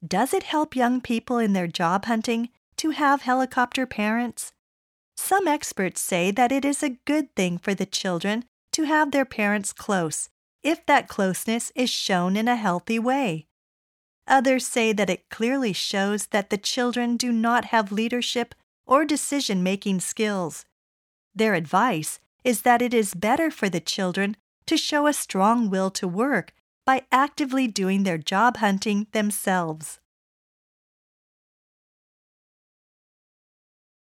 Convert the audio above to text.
Does it help young people in their job hunting to have helicopter parents? Some experts say that it is a good thing for the children to have their parents close if that closeness is shown in a healthy way. Others say that it clearly shows that the children do not have leadership or decision-making skills. Their advice is that it is better for the children to show a strong will to work by actively doing their job hunting themselves.